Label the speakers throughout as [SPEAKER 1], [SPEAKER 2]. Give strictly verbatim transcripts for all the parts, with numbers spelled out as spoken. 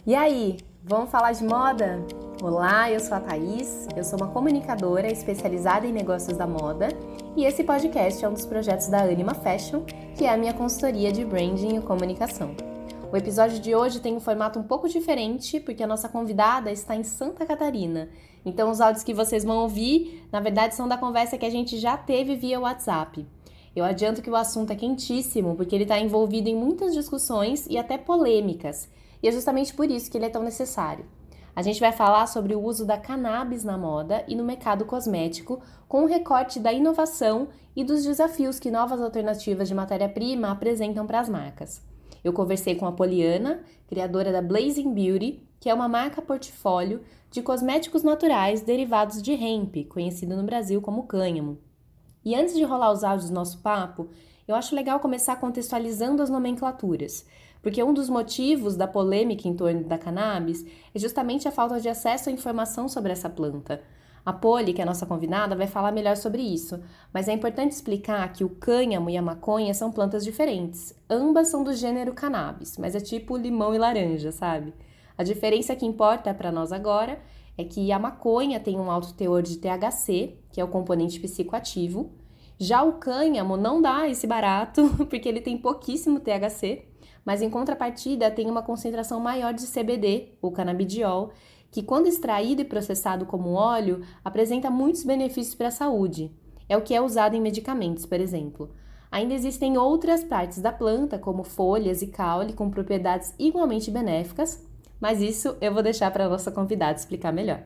[SPEAKER 1] E aí, vamos falar de moda? Olá, eu sou a Thaís, eu sou uma comunicadora especializada em negócios da moda e esse podcast é um dos projetos da Anima Fashion, que é a minha consultoria de branding e comunicação. O episódio de hoje tem um formato um pouco diferente porque a nossa convidada está em Santa Catarina. Então os áudios que vocês vão ouvir, na verdade, são da conversa que a gente já teve via WhatsApp. Eu adianto que o assunto é quentíssimo porque ele está envolvido em muitas discussões e até polêmicas. E é justamente por isso que ele é tão necessário. A gente vai falar sobre o uso da cannabis na moda e no mercado cosmético, com um recorte da inovação e dos desafios que novas alternativas de matéria-prima apresentam para as marcas. Eu conversei com a Poliana, criadora da Blazing Beauty, que é uma marca portfólio de cosméticos naturais derivados de hemp, conhecido no Brasil como cânhamo. E antes de rolar os áudios do nosso papo, eu acho legal começar contextualizando as nomenclaturas, porque um dos motivos da polêmica em torno da cannabis é justamente a falta de acesso à informação sobre essa planta. A Poli, que é a nossa convidada, vai falar melhor sobre isso, mas é importante explicar que o cânhamo e a maconha são plantas diferentes. Ambas são do gênero cannabis, mas é tipo limão e laranja, sabe? A diferença que importa para nós agora é que a maconha tem um alto teor de T H C, que é o componente psicoativo. Já o cânhamo não dá esse barato, porque ele tem pouquíssimo T H C, mas em contrapartida tem uma concentração maior de C B D, o canabidiol, que quando extraído e processado como óleo, apresenta muitos benefícios para a saúde. É o que é usado em medicamentos, por exemplo. Ainda existem outras partes da planta, como folhas e caule, com propriedades igualmente benéficas, mas isso eu vou deixar para a nossa convidada explicar melhor.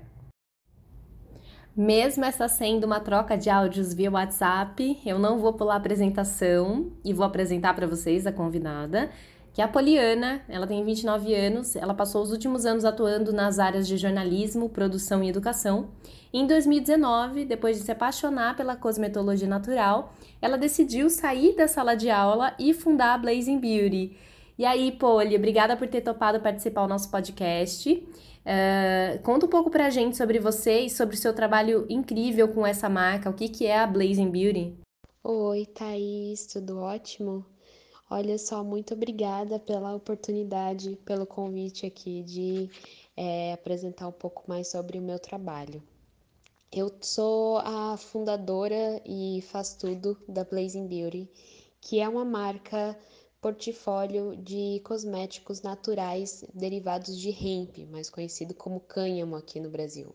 [SPEAKER 1] Mesmo essa sendo uma troca de áudios via WhatsApp, eu não vou pular a apresentação e vou apresentar para vocês a convidada, que é a Poliana. Ela tem vinte e nove anos, ela passou os últimos anos atuando nas áreas de jornalismo, produção e educação. E em dois mil e dezenove, depois de se apaixonar pela cosmetologia natural, ela decidiu sair da sala de aula e fundar a Blazing Beauty. E aí, Poli, obrigada por ter topado participar do nosso podcast. Uh, conta um pouco pra gente sobre você e sobre o seu trabalho incrível com essa marca. O que, que é a Blazing Beauty?
[SPEAKER 2] Oi, Thaís, tudo ótimo? Olha só, muito obrigada pela oportunidade, pelo convite aqui de é, apresentar um pouco mais sobre o meu trabalho. Eu sou a fundadora e faz tudo da Blazing Beauty, que é uma marca portfólio de cosméticos naturais derivados de hemp, mais conhecido como cânhamo aqui no Brasil.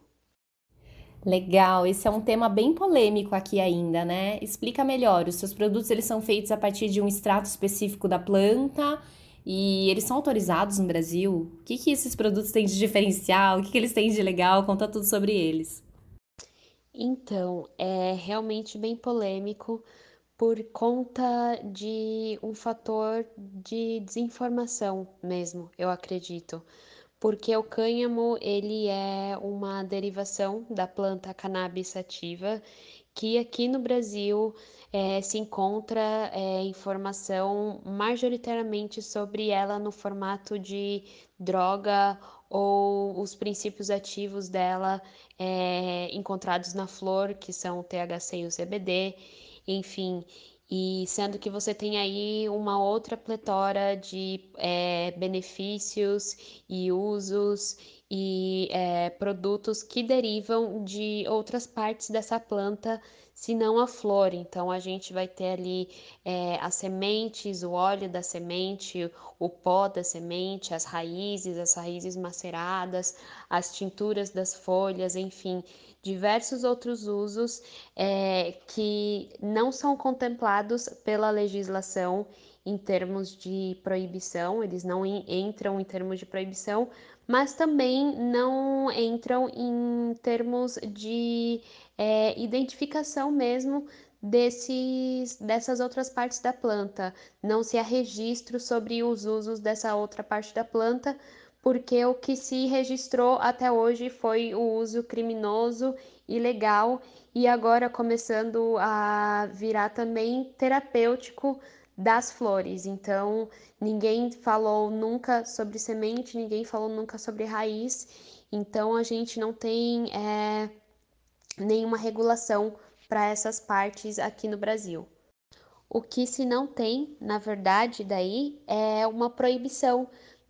[SPEAKER 1] Legal, esse é um tema bem polêmico aqui ainda, né? Explica melhor. Os seus produtos eles são feitos a partir de um extrato específico da planta e eles são autorizados no Brasil? O que, que esses produtos têm de diferencial? O que, que eles têm de legal? Conta tudo sobre eles.
[SPEAKER 2] Então, é realmente bem polêmico por conta de um fator de desinformação mesmo, eu acredito. Porque o cânhamo, ele é uma derivação da planta cannabis sativa, que aqui no Brasil eh, se encontra eh, informação majoritariamente sobre ela no formato de droga ou os princípios ativos dela eh, encontrados na flor, que são o T H C e o C B D, enfim. E sendo que você tem aí uma outra pletora de é, benefícios e usos e é, produtos que derivam de outras partes dessa planta, se não a flor. Então a gente vai ter ali é, as sementes, o óleo da semente, o pó da semente, as raízes, as raízes maceradas, as tinturas das folhas, enfim, diversos outros usos é, que não são contemplados pela legislação em termos de proibição, eles não entram em termos de proibição, mas também não entram em termos de é, identificação mesmo desses, dessas outras partes da planta. Não se há registro sobre os usos dessa outra parte da planta, porque o que se registrou até hoje foi o uso criminoso, ilegal e agora começando a virar também terapêutico das flores. Então, ninguém falou nunca sobre semente, ninguém falou nunca sobre raiz. Então, a gente não tem é, nenhuma regulação para essas partes aqui no Brasil. O que se não tem, na verdade, daí é uma proibição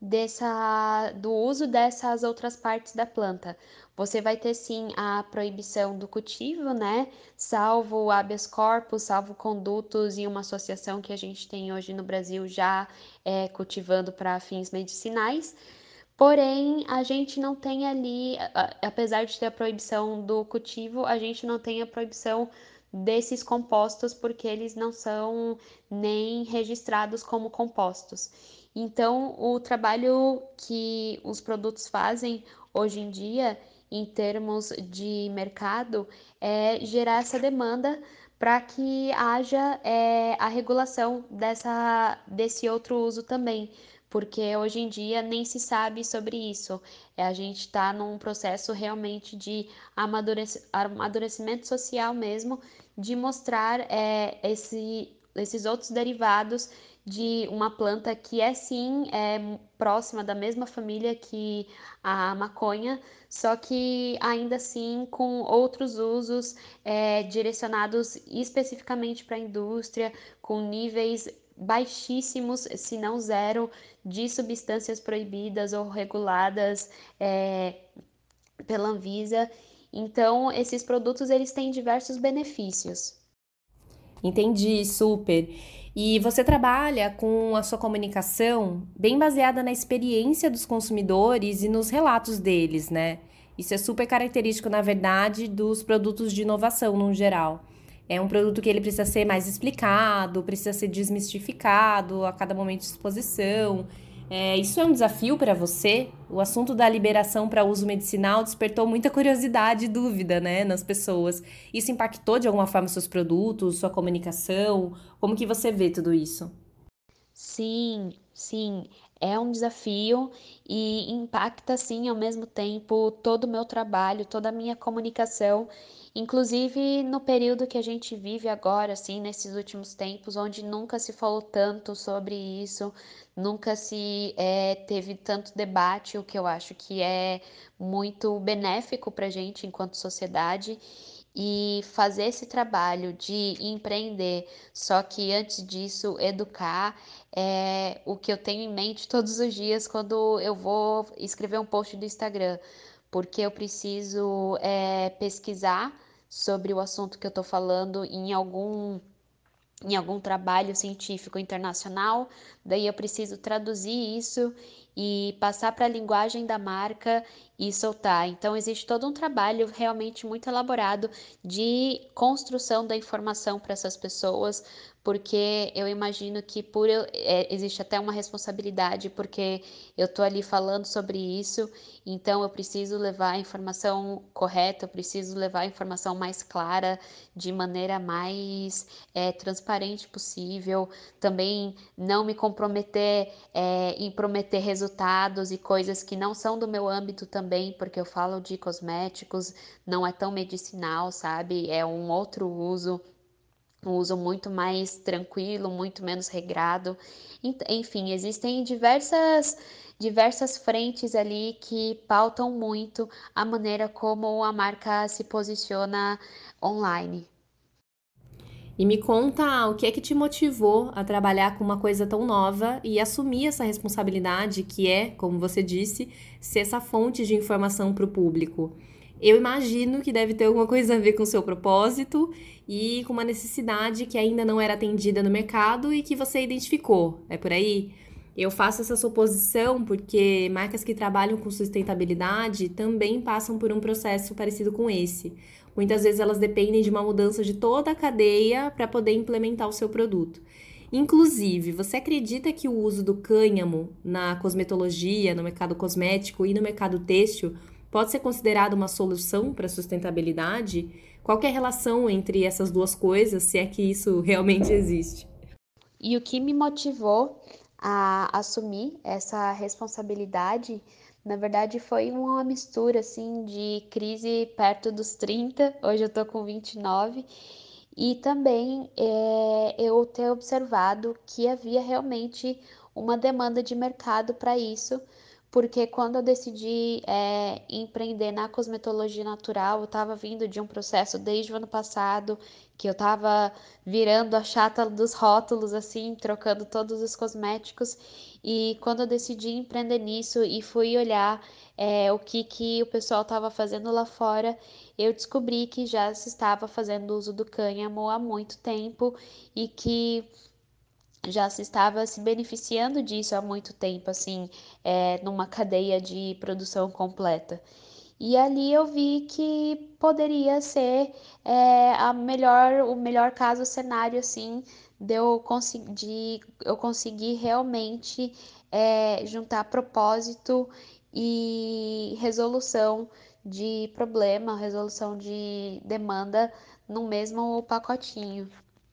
[SPEAKER 2] dessa, do uso dessas outras partes da planta. Você vai ter sim a proibição do cultivo, né? Salvo o habeas corpus, salvo condutos e uma associação que a gente tem hoje no Brasil já é, cultivando para fins medicinais. Porém, a gente não tem ali, apesar de ter a proibição do cultivo, a gente não tem a proibição desses compostos porque eles não são nem registrados como compostos. Então, o trabalho que os produtos fazem hoje em dia, em termos de mercado, é gerar essa demanda para que haja é, a regulação dessa, desse outro uso também, porque hoje em dia nem se sabe sobre isso. É, a gente está num processo realmente de amadurec amadurecimento social mesmo, de mostrar é, esse, esses outros derivados de uma planta que é sim é, próxima da mesma família que a maconha, só que ainda assim com outros usos é, direcionados especificamente para a indústria, com níveis baixíssimos, se não zero, de substâncias proibidas ou reguladas é, pela Anvisa. Então, esses produtos eles têm diversos benefícios.
[SPEAKER 1] Entendi, super. E você trabalha com a sua comunicação bem baseada na experiência dos consumidores e nos relatos deles, né? Isso é super característico, na verdade, dos produtos de inovação no geral. É um produto que ele precisa ser mais explicado, precisa ser desmistificado a cada momento de exposição. É, isso é um desafio para você? O assunto da liberação para uso medicinal despertou muita curiosidade e dúvida, né, nas pessoas. Isso impactou de alguma forma seus produtos, sua comunicação? Como que você vê tudo isso?
[SPEAKER 2] Sim, sim, é um desafio e impacta, sim, ao mesmo tempo todo o meu trabalho, toda a minha comunicação, inclusive no período que a gente vive agora, assim, nesses últimos tempos, onde nunca se falou tanto sobre isso, nunca se eh, teve tanto debate, o que eu acho que é muito benéfico para a gente enquanto sociedade. E fazer esse trabalho de empreender, só que antes disso, educar é o que eu tenho em mente todos os dias quando eu vou escrever um post do Instagram, porque eu preciso é, pesquisar sobre o assunto que eu estou falando em algum em algum trabalho científico internacional, daí eu preciso traduzir isso e passar para a linguagem da marca e soltar. Então, existe todo um trabalho realmente muito elaborado de construção da informação para essas pessoas, porque eu imagino que por eu, é, existe até uma responsabilidade, porque eu estou ali falando sobre isso, então eu preciso levar a informação correta, eu preciso levar a informação mais clara, de maneira mais é, transparente possível, também não me comprometer é, em prometer resultados e coisas que não são do meu âmbito também, porque eu falo de cosméticos, não é tão medicinal, sabe? É um outro uso. Um uso muito mais tranquilo, muito menos regrado. Enfim, existem diversas, diversas frentes ali que pautam muito a maneira como a marca se posiciona online.
[SPEAKER 1] E me conta o que é que te motivou a trabalhar com uma coisa tão nova e assumir essa responsabilidade que é, como você disse, ser essa fonte de informação para o público. Eu imagino que deve ter alguma coisa a ver com o seu propósito e com uma necessidade que ainda não era atendida no mercado e que você identificou. É por aí? Eu faço essa suposição porque marcas que trabalham com sustentabilidade também passam por um processo parecido com esse. Muitas vezes elas dependem de uma mudança de toda a cadeia para poder implementar o seu produto. Inclusive, você acredita que o uso do cânhamo na cosmetologia, no mercado cosmético e no mercado têxtil pode ser considerado uma solução para a sustentabilidade? Qual que é a relação entre essas duas coisas, se é que isso realmente existe?
[SPEAKER 2] E o que me motivou a assumir essa responsabilidade, na verdade, foi uma mistura assim de crise perto dos trinta. Hoje eu tô com vinte e nove, e também é, eu ter observado que havia realmente uma demanda de mercado para isso, porque quando eu decidi é, empreender na cosmetologia natural, eu estava vindo de um processo desde o ano passado, que eu estava virando a chata dos rótulos, assim, trocando todos os cosméticos, e quando eu decidi empreender nisso e fui olhar é, o que, que o pessoal estava fazendo lá fora, eu descobri que já se estava fazendo uso do cânhamo há muito tempo e que já se estava se beneficiando disso há muito tempo, assim, é, numa cadeia de produção completa. E ali eu vi que poderia ser é, a melhor, o melhor caso, o cenário, assim, de eu, conseguir, de eu conseguir realmente é, juntar propósito e resolução de problema, resolução de demanda no mesmo pacotinho.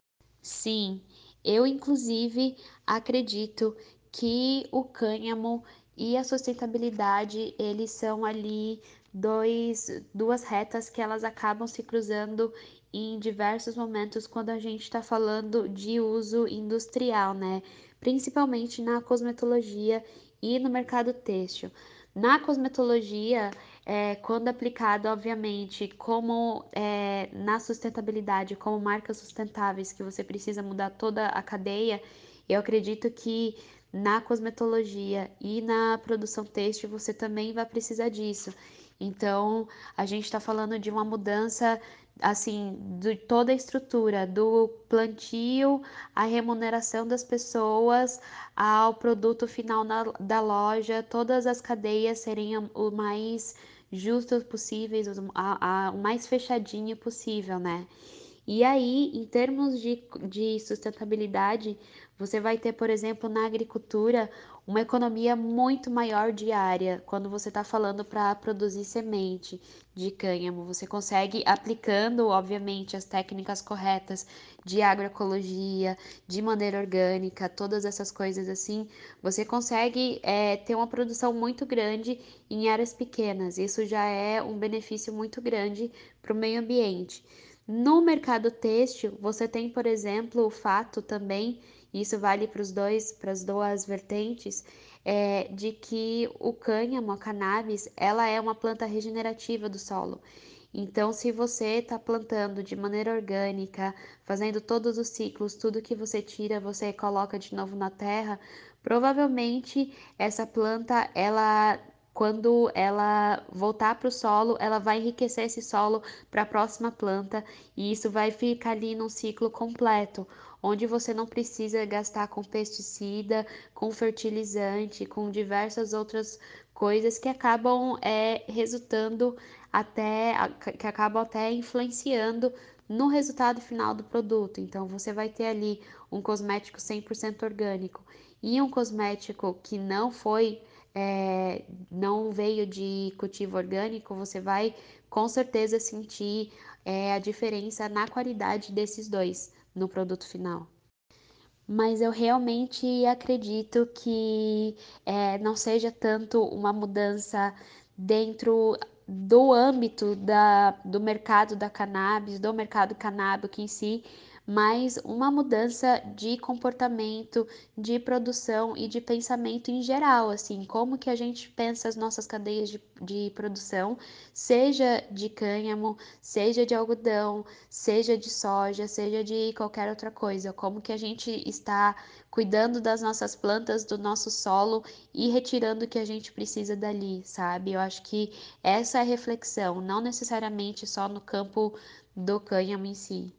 [SPEAKER 2] Sim, eu inclusive acredito que o cânhamo e a sustentabilidade, eles são ali dois, duas retas que elas acabam se cruzando em diversos momentos quando a gente está falando de uso industrial, né? Principalmente na cosmetologia e no mercado têxtil. Na cosmetologia, é, quando aplicado, obviamente, como é, na sustentabilidade, como marcas sustentáveis, que você precisa mudar toda a cadeia, eu acredito que na cosmetologia e na produção têxtil você também vai precisar disso. Então, a gente está falando de uma mudança assim de toda a estrutura, do plantio, à remuneração das pessoas, ao produto final na, da loja, todas as cadeias serem o mais justas possíveis, a, a, o mais fechadinho possível, né? E aí, em termos de, de sustentabilidade, você vai ter, por exemplo, na agricultura, uma economia muito maior diária quando você está falando para produzir semente de cânhamo. Você consegue, aplicando, obviamente, as técnicas corretas de agroecologia, de maneira orgânica, todas essas coisas assim, você consegue é, ter uma produção muito grande em áreas pequenas. Isso já é um benefício muito grande para o meio ambiente. No mercado têxtil, você tem, por exemplo, o fato também, e isso vale para os dois, para as duas vertentes, é, de que o cânhamo, a cannabis, ela é uma planta regenerativa do solo. Então, se você está plantando de maneira orgânica, fazendo todos os ciclos, tudo que você tira, você coloca de novo na terra, provavelmente essa planta, ela, quando ela voltar para o solo, ela vai enriquecer esse solo para a próxima planta e isso vai ficar ali num ciclo completo, onde você não precisa gastar com pesticida, com fertilizante, com diversas outras coisas que acabam é, resultando até que acabam até influenciando no resultado final do produto. Então você vai ter ali um cosmético cem por cento orgânico e um cosmético que não foi é, não veio de cultivo orgânico, você vai com certeza sentir é, a diferença na qualidade desses dois no produto final. Mas eu realmente acredito que é, não seja tanto uma mudança dentro do âmbito da, do mercado da cannabis, do mercado canábico em si, mas uma mudança de comportamento, de produção e de pensamento em geral, assim, como que a gente pensa as nossas cadeias de, de produção, seja de cânhamo, seja de algodão, seja de soja, seja de qualquer outra coisa, como que a gente está cuidando das nossas plantas, do nosso solo e retirando o que a gente precisa dali, sabe? Eu acho que essa é a reflexão, não necessariamente só no campo do cânhamo em si.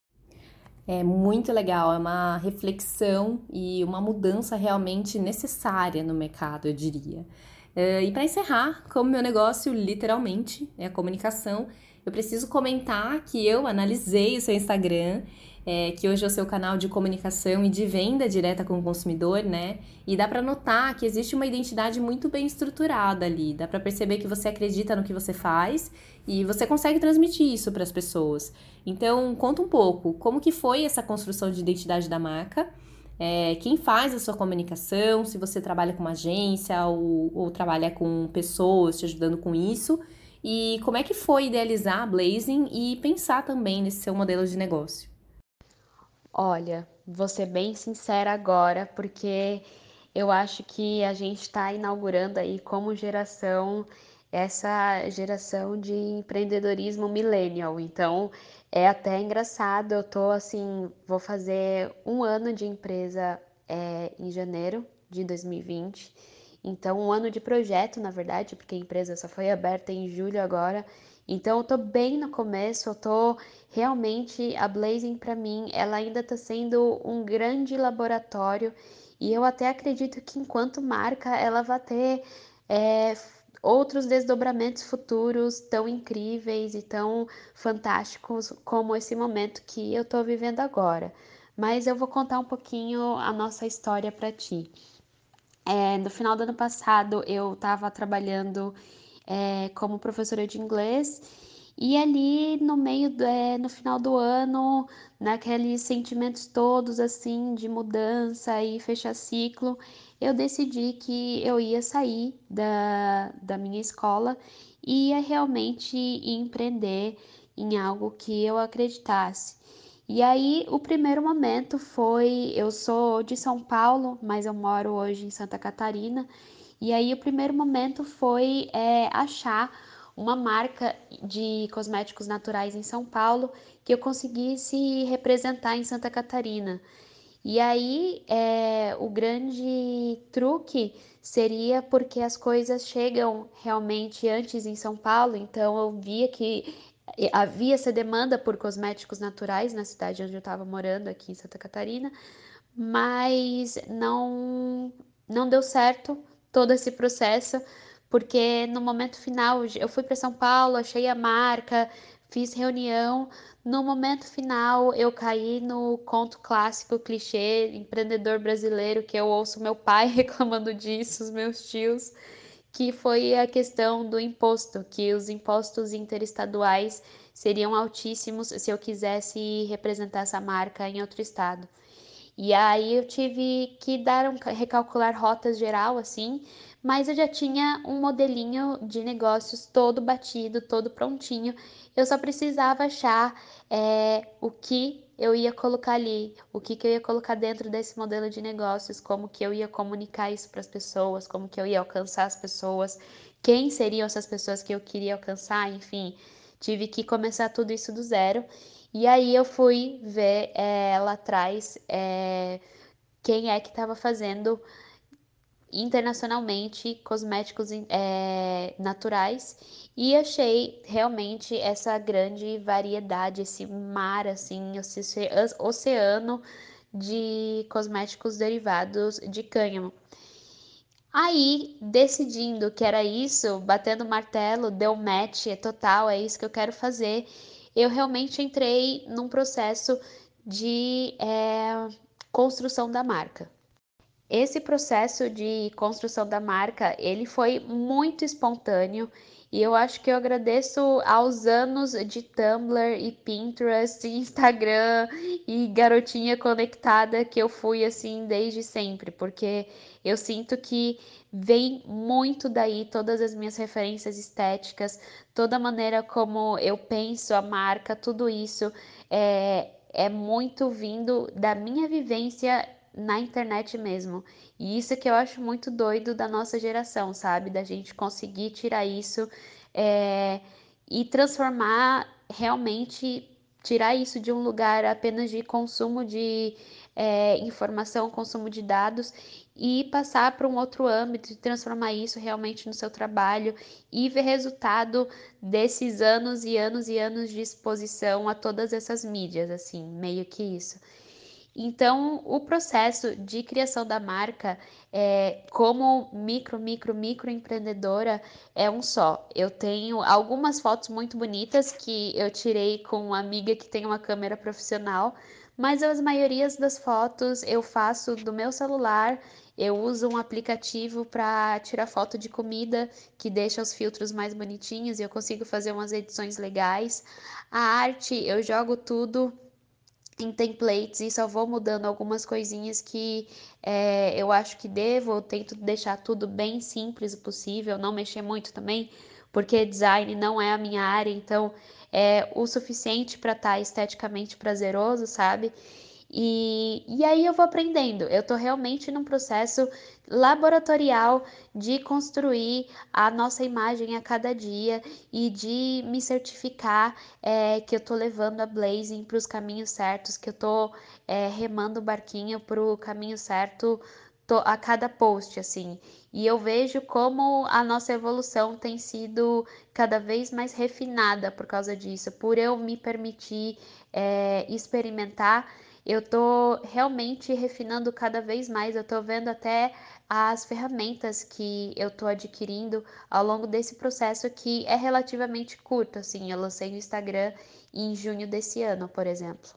[SPEAKER 1] É muito legal, é uma reflexão e uma mudança realmente necessária no mercado, eu diria. Eh, E para encerrar, como meu negócio literalmente é a comunicação, eu preciso comentar que eu analisei o seu Instagram, eh, que hoje é o seu canal de comunicação e de venda direta com o consumidor, né? E dá para notar que existe uma identidade muito bem estruturada ali. Dá para perceber que você acredita no que você faz e você consegue transmitir isso para as pessoas. Então, conta um pouco, como que foi essa construção de identidade da marca? É, quem faz a sua comunicação, se você trabalha com uma agência ou, ou trabalha com pessoas te ajudando com isso, e como é que foi idealizar a Blazing e pensar também nesse seu modelo de negócio?
[SPEAKER 2] Olha, vou ser bem sincera agora, porque Eu acho que a gente está inaugurando aí como geração essa geração de empreendedorismo millennial. Então é até engraçado. Eu tô assim, vou fazer um ano de empresa é, em janeiro de dois mil e vinte. Então um ano de projeto, na verdade, porque a empresa só foi aberta em julho agora. Então eu tô bem no começo. Eu tô realmente a Blazing para mim, ela ainda está sendo um grande laboratório e eu até acredito que enquanto marca ela vai ter é, outros desdobramentos futuros tão incríveis e tão fantásticos como esse momento que eu estou vivendo agora. Mas eu vou contar um pouquinho a nossa história para ti. É, no final do ano passado eu estava trabalhando é, como professora de inglês e ali no meio, do, é, no final do ano, naqueles sentimentos todos assim de mudança e fechar ciclo, eu decidi que eu ia sair da, da minha escola e ia realmente empreender em algo que eu acreditasse. E aí, o primeiro momento foi: eu sou de São Paulo, mas eu moro hoje em Santa Catarina. E aí, o primeiro momento foi é, achar uma marca de cosméticos naturais em São Paulo que eu conseguisse representar em Santa Catarina. E aí, é, o grande truque seria porque as coisas chegam realmente antes em São Paulo, então eu via que havia essa demanda por cosméticos naturais na cidade onde eu estava morando, aqui em Santa Catarina, mas não não deu certo todo esse processo, porque no momento final eu fui para São Paulo, achei a marca, fiz reunião, no momento final eu caí no conto clássico, clichê, empreendedor brasileiro, que eu ouço meu pai reclamando disso, os meus tios, que foi a questão do imposto, que os impostos interestaduais seriam altíssimos se eu quisesse representar essa marca em outro estado. E aí eu tive que dar um recalcular rotas geral assim, mas eu já tinha um modelinho de negócios todo batido, todo prontinho. Eu só precisava achar é, o que eu ia colocar ali, o que, que eu ia colocar dentro desse modelo de negócios, como que eu ia comunicar isso para as pessoas, como que eu ia alcançar as pessoas, quem seriam essas pessoas que eu queria alcançar, enfim, tive que começar tudo isso do zero. E aí eu fui ver é, lá atrás é, quem é que estava fazendo internacionalmente cosméticos é, naturais e achei realmente essa grande variedade, esse mar assim, esse oceano de cosméticos derivados de cânhamo. Aí, decidindo que era isso, batendo o martelo, deu match, é total, é isso que eu quero fazer. Eu realmente entrei num processo de é, construção da marca. Esse processo de construção da marca, ele foi muito espontâneo e eu acho que eu agradeço aos anos de Tumblr e Pinterest e Instagram e garotinha conectada que eu fui assim desde sempre, porque eu sinto que vem muito daí todas as minhas referências estéticas, toda a maneira como eu penso a marca, tudo isso é, é muito vindo da minha vivência na internet mesmo. E isso que eu acho muito doido da nossa geração, sabe? Da gente conseguir tirar isso é, e transformar realmente, tirar isso de um lugar apenas de consumo de é, informação, consumo de dados e passar para um outro âmbito e transformar isso realmente no seu trabalho e ver resultado desses anos e anos e anos de exposição a todas essas mídias, assim, meio que isso. Então, o processo de criação da marca, é, como micro, micro, micro empreendedora, é um só. Eu tenho algumas fotos muito bonitas que eu tirei com uma amiga que tem uma câmera profissional, mas as maiorias das fotos eu faço do meu celular. Eu uso um aplicativo para tirar foto de comida que deixa os filtros mais bonitinhos e eu consigo fazer umas edições legais. A arte, eu jogo tudo em templates e só vou mudando algumas coisinhas que é, eu acho que devo, eu tento deixar tudo bem simples possível, não mexer muito também, porque design não é a minha área, então é o suficiente para estar tá esteticamente prazeroso, sabe? E, e aí eu vou aprendendo. Eu tô realmente num processo laboratorial de construir a nossa imagem a cada dia e de me certificar é, que eu tô levando a Blazing para os caminhos certos, que eu tô é, remando o barquinho para o caminho certo to- a cada post, assim. E eu vejo como a nossa evolução tem sido cada vez mais refinada por causa disso, por eu me permitir é, experimentar. Eu tô realmente refinando cada vez mais, eu tô vendo até as ferramentas que eu tô adquirindo ao longo desse processo que é relativamente curto, assim, eu lancei no Instagram em junho desse ano, por exemplo.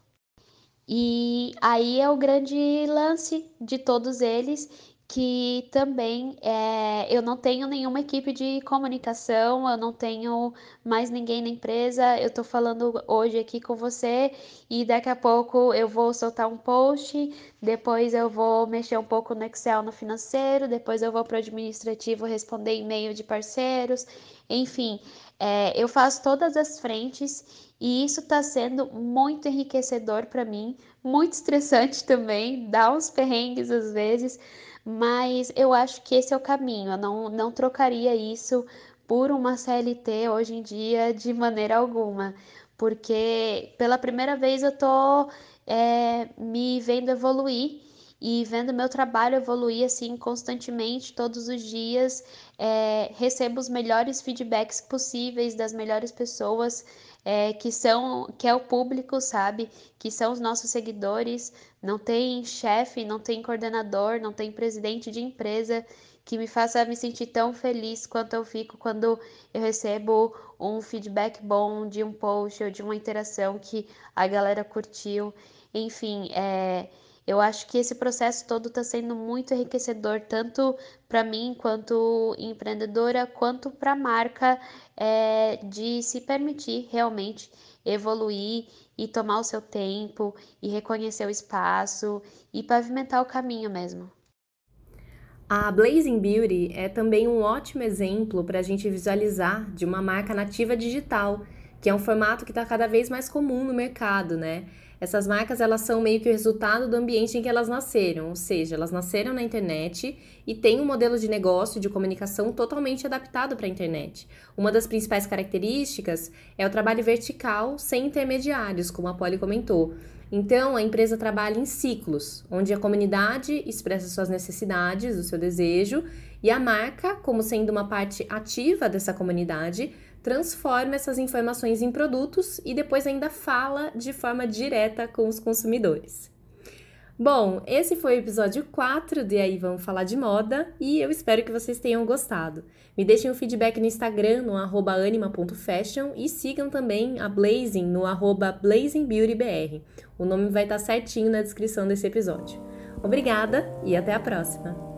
[SPEAKER 2] E aí é o grande lance de todos eles, que também é, eu não tenho nenhuma equipe de comunicação, eu não tenho mais ninguém na empresa, eu tô falando hoje aqui com você e daqui a pouco eu vou soltar um post, depois eu vou mexer um pouco no Excel no financeiro, depois eu vou para o administrativo responder e-mail de parceiros, enfim, é, eu faço todas as frentes e isso está sendo muito enriquecedor para mim, muito estressante também, dá uns perrengues às vezes, mas eu acho que esse é o caminho. Eu não, não trocaria isso por uma C L T hoje em dia de maneira alguma, porque pela primeira vez eu tô é, me vendo evoluir e vendo meu trabalho evoluir assim constantemente, todos os dias. É, recebo os melhores feedbacks possíveis das melhores pessoas é, que são, que é o público, sabe? Que são os nossos seguidores. Não tem chefe, não tem coordenador, não tem presidente de empresa que me faça me sentir tão feliz quanto eu fico quando eu recebo um feedback bom de um post ou de uma interação que a galera curtiu. Enfim, é, eu acho que esse processo todo está sendo muito enriquecedor, tanto para mim, quanto empreendedora, quanto para a marca, é, de se permitir realmente evoluir e tomar o seu tempo e reconhecer o espaço e pavimentar o caminho mesmo.
[SPEAKER 1] A Blazing Beauty é também um ótimo exemplo para a gente visualizar de uma marca nativa digital, que é um formato que está cada vez mais comum no mercado, né? Essas marcas elas são meio que o resultado do ambiente em que elas nasceram, ou seja, elas nasceram na internet e têm um modelo de negócio e de comunicação totalmente adaptado para a internet. Uma das principais características é o trabalho vertical sem intermediários, como a Polly comentou. Então, a empresa trabalha em ciclos, onde a comunidade expressa suas necessidades, o seu desejo, e a marca, como sendo uma parte ativa dessa comunidade, transforma essas informações em produtos e depois ainda fala de forma direta com os consumidores. Bom, esse foi o episódio quatro de Aí Vamos Falar de Moda e eu espero que vocês tenham gostado. Me deixem um feedback no Instagram, no arroba anima ponto fashion e sigam também a Blazing no arroba blazingbeautybr. O nome vai estar certinho na descrição desse episódio. Obrigada e até a próxima!